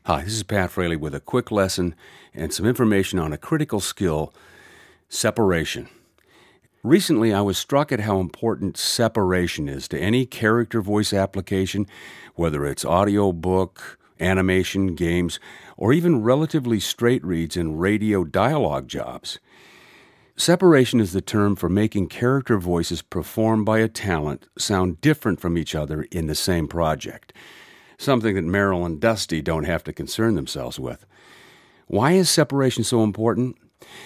Hi, this is Pat Fraley with a quick lesson and some information on a critical skill, separation. Recently, I was struck at how important separation is to any character voice application, whether it's audio, book, animation, games, or even relatively straight reads in radio dialogue jobs. Separation is the term for making character voices performed by a talent sound different from each other in the same project. Something that Meryl and Dusty don't have to concern themselves with. Why is separation so important?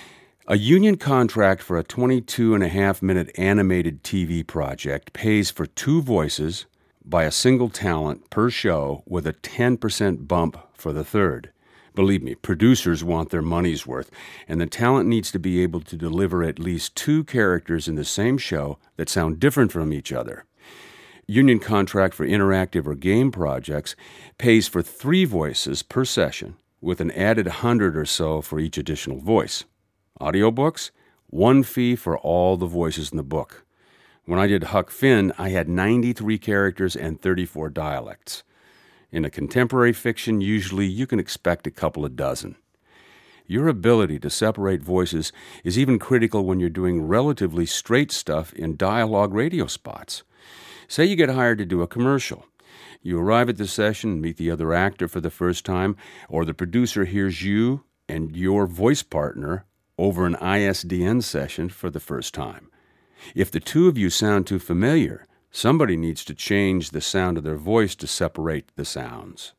A union contract for a 22.5-minute animated TV project pays for 2 voices by a single talent per show with a 10% bump for the third. Believe me, producers want their money's worth, and the talent needs to be able to deliver at least 2 characters in the same show that sound different from each other. Union contract for interactive or game projects pays for 3 voices per session with an added 100 or so for each additional voice. Audiobooks, 1 fee for all the voices in the book. When I did Huck Finn, I had 93 characters and 34 dialects. In a contemporary fiction, usually you can expect a couple of dozen. Your ability to separate voices is even critical when you're doing relatively straight stuff in dialogue radio spots. Say you get hired to do a commercial. You arrive at the session and meet the other actor for the first time, or the producer hears you and your voice partner over an ISDN session for the first time. If the 2 of you sound too familiar, somebody needs to change the sound of their voice to separate the sounds.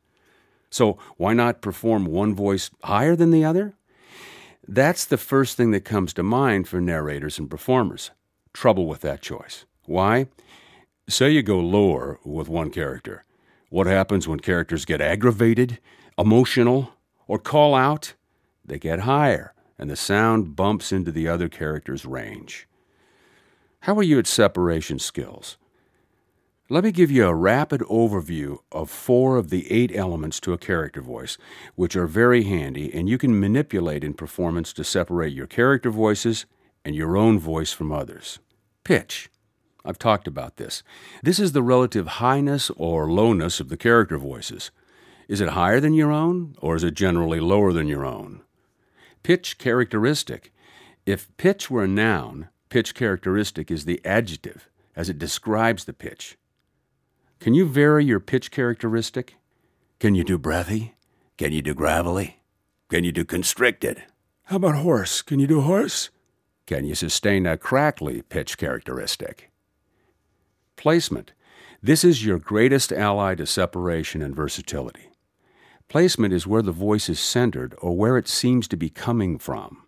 So why not perform one voice higher than the other? That's the first thing that comes to mind for narrators and performers. Trouble with that choice. Why? Say you go lower with one character. What happens when characters get aggravated, emotional, or call out? They get higher, and the sound bumps into the other character's range. How are you at separation skills? Let me give you a rapid overview of 4 of the 8 elements to a character voice, which are very handy, and you can manipulate in performance to separate your character voices and your own voice from others. Pitch. I've talked about this. This is the relative highness or lowness of the character voices. Is it higher than your own, or is it generally lower than your own? Pitch characteristic. If pitch were a noun, pitch characteristic is the adjective, as it describes the pitch. Can you vary your pitch characteristic? Can you do breathy? Can you do gravelly? Can you do constricted? How about hoarse? Can you do hoarse? Can you sustain a crackly pitch characteristic? Placement. This is your greatest ally to separation and versatility. Placement is where the voice is centered or where it seems to be coming from.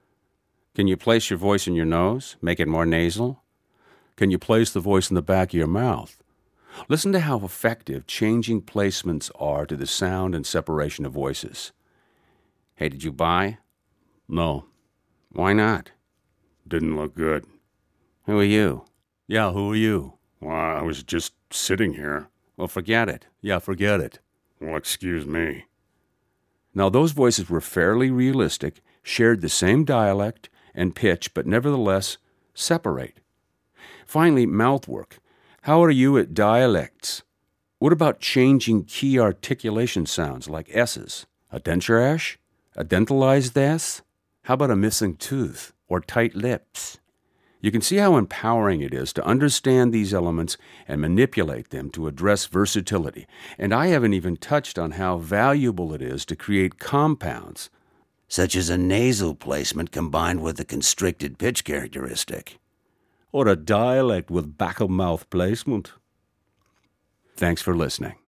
Can you place your voice in your nose? Make it more nasal? Can you place the voice in the back of your mouth? Listen to how effective changing placements are to the sound and separation of voices. Hey, did you buy? No. Why not? Didn't look good. Who are you? Yeah, who are you? Well, I was just sitting here. Well, forget it. Yeah, forget it. Well, excuse me. Now, those voices were fairly realistic, shared the same dialect and pitch, but nevertheless separate. Finally, mouthwork. How are you at dialects? What about changing key articulation sounds like S's? A denturash? A dentalized S? How about a missing tooth or tight lips? You can see how empowering it is to understand these elements and manipulate them to address versatility. And I haven't even touched on how valuable it is to create compounds, such as a nasal placement combined with a constricted pitch characteristic, or a dialect with back-of-mouth placement. Thanks for listening.